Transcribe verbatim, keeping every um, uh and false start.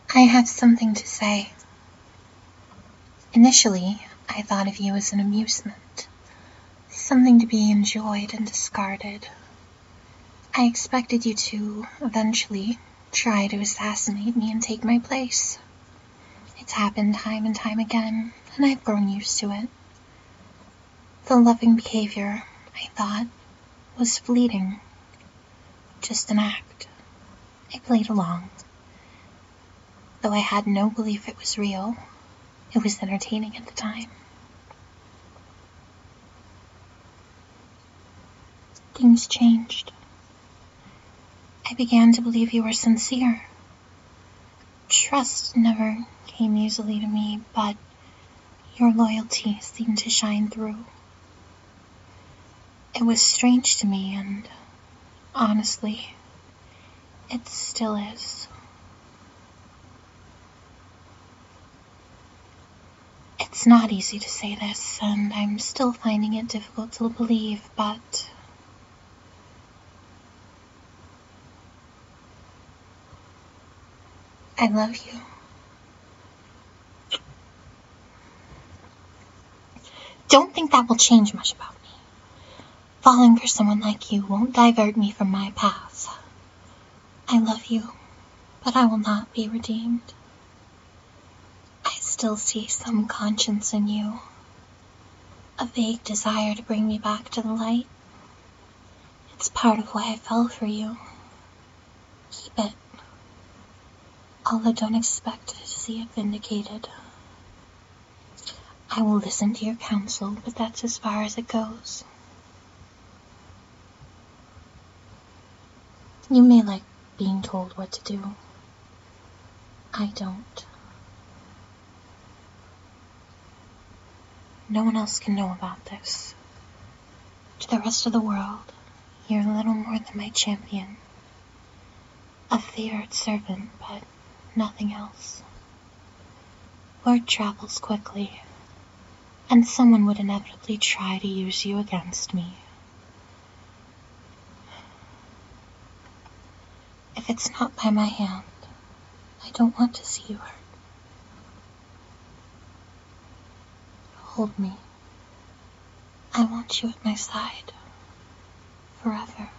I have something to say. Initially, I thought of you as an amusement, something to be enjoyed and discarded. I expected you to, eventually, try to assassinate me and take my place. It's happened time and time again, and I've grown used to it. The loving behavior, I thought, was fleeting. Just an act. I played along. Though I had no belief it was real, it was entertaining at the time. Things changed. I began to believe you were sincere. Trust never came easily to me, but your loyalty seemed to shine through. It was strange to me, and honestly, it still is. It's not easy to say this, and I'm still finding it difficult to believe, but I love you. Don't think that will change much about me. Falling for someone like you won't divert me from my path. I love you, but I will not be redeemed. I still see some conscience in you, a vague desire to bring me back to the light. It's part of why I fell for you. Keep it. Although don't expect to see it vindicated. I will listen to your counsel, but that's as far as it goes. You may like being told what to do. I don't. No one else can know about this. To the rest of the world, you're little more than my champion. A favored servant, but nothing else. Word travels quickly, and someone would inevitably try to use you against me. If it's not by my hand, I don't want to see you hurt. Hold me. I want you at my side. Forever.